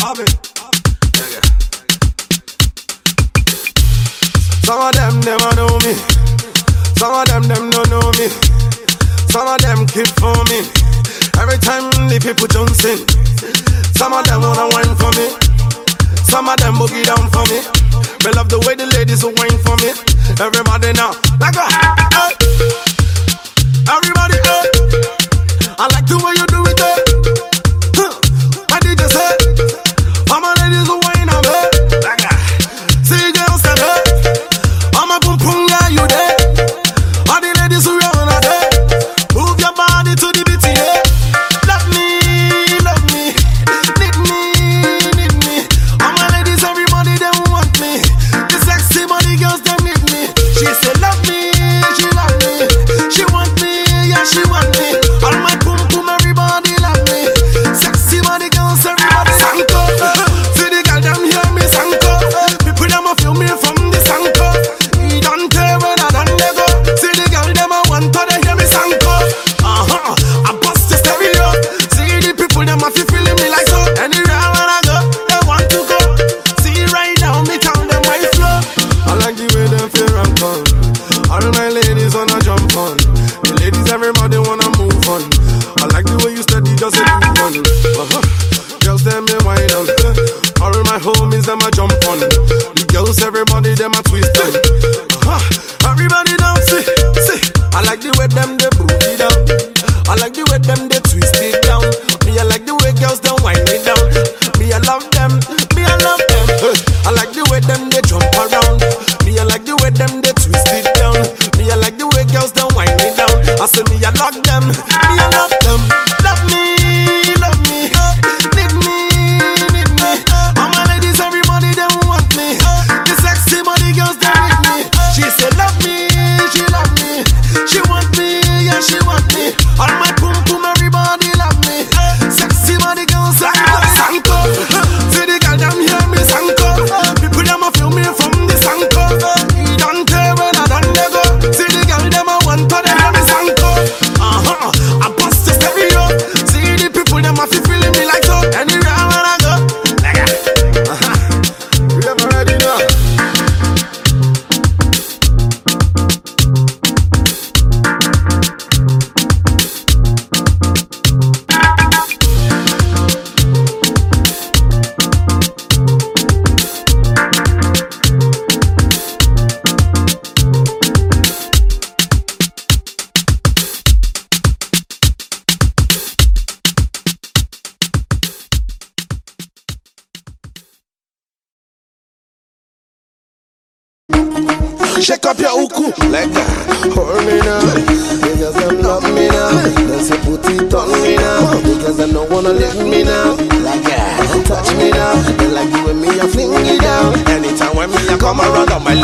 Some of them never know me. Some of them don't know me. Some of them keep for me. Every time the people jumps in. Some of them wanna whine for me. Some of them boogie down for me. Me love the way the ladies will whine for me. Everybody now, like a hey. Everybody, hey. I like the way you do it, hey. I did just say, all my ladies will whine on me. Like a see girls that hey. I'm a boom boom guy, you there. All the ladies who run on there. Move your body to the beat, yeah. Love me, need me. All my ladies, everybody, they want me. The sexy body girls, they need me. She said love me, she love me. She want me, yeah, she want me. All my boom boom, everybody love me. Sexy body girls, everybody sanko. See the girl, them hear me sanko. People, them a feel me from the sanko. He don't care when I done they go. See the girl, them a want to they hear me sanko. I bust the stereo. See the people, them a feel feeling me like so. Anywhere when I go, they want to go. See right now, me tell them why flow. I like the way them feel and come. All my ladies wanna jump on. The ladies, everybody wanna move on. I like the way you steady, just a move on. Girls, them me wine on. All my homies, them a jump on. The girls, everybody, them a twist on. Everybody down, see. I like the way them they booty down. I like the way them they twist it down. Me, I like the way girls don't wind it down. Me, I love them. I like the way them they jump around. Me, I like the way them they twist it down. Me, I like the way girls don't wind it down. I say me, I love them. Me, I love them. Love me. Need me. All my ladies, everybody, they want me. The sexy body girls, they need me. She said love me, she love me. She want me, yeah, she want me. All my boom boom, everybody love me. Sexy body girls, everybody sanko. See the girl, them hear me sanko. People, them a feel me from the sanko. He don't care when I done they go. See the girl, them a want to they hear me sanko. I bust the stereo. See the people, them a feel feeling me like so. Anywhere when I go, like you ever ready now? Shake up your uku like that. Hold me now, because them love me now. They say put it on me now, because them don't wanna let me now. Like that, touch me now. They like you and me, I fling it down. Anytime when me I come around on my